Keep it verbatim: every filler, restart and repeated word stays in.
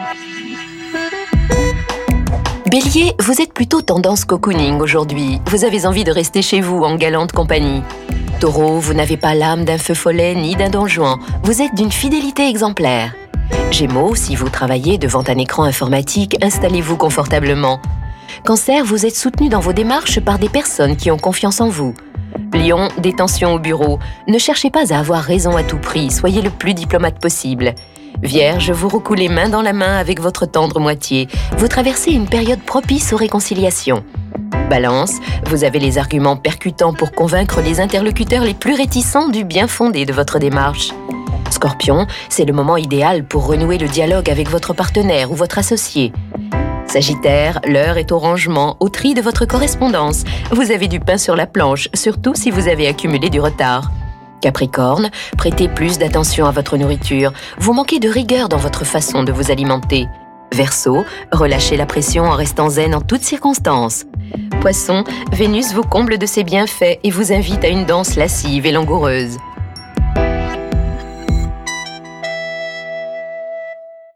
Bélier, vous êtes plutôt tendance cocooning aujourd'hui. Vous avez envie de rester chez vous en galante compagnie. Taureau, vous n'avez pas l'âme d'un feu follet ni d'un don Juan. Vous êtes d'une fidélité exemplaire. Gémeaux, si vous travaillez devant un écran informatique, installez-vous confortablement. Cancer, vous êtes soutenu dans vos démarches par des personnes qui ont confiance en vous. Lion, détention au bureau. Ne cherchez pas à avoir raison à tout prix, soyez le plus diplomate possible. Vierge, vous recoulez main dans la main avec votre tendre moitié. Vous traversez une période propice aux réconciliations. Balance, vous avez les arguments percutants pour convaincre les interlocuteurs les plus réticents du bien fondé de votre démarche. Scorpion, c'est le moment idéal pour renouer le dialogue avec votre partenaire ou votre associé. Sagittaire, l'heure est au rangement, au tri de votre correspondance. Vous avez du pain sur la planche, surtout si vous avez accumulé du retard. Capricorne, prêtez plus d'attention à votre nourriture. Vous manquez de rigueur dans votre façon de vous alimenter. Verseau, relâchez la pression en restant zen en toutes circonstances. Poisson, Vénus vous comble de ses bienfaits et vous invite à une danse lascive et langoureuse.